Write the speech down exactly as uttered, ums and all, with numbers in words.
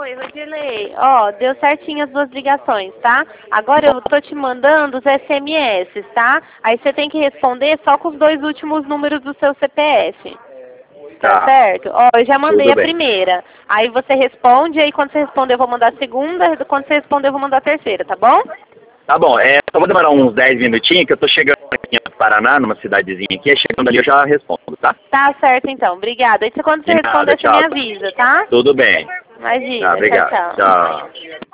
Oi, Rodilei. Ó, deu certinho as duas ligações, tá? Agora eu tô te mandando os S M S, tá? Aí você tem que responder só com os dois últimos números do seu C P F. Tá, Tá. certo? Ó, eu já mandei Tudo a bem. primeira. Aí você responde, aí quando você responder eu vou mandar a segunda, quando você responder eu vou mandar a terceira, tá bom? Tá bom, é, só vou demorar uns dez minutinhos, que eu tô chegando aqui no Paraná, numa cidadezinha aqui, chegando ali eu já respondo, tá? Tá certo então, obrigada. Aí você- quando você De nada, responder você me tchau. avisa, tá? Tudo bem. Tá, Imagina, tchau, obrigado. tchau. Tchau.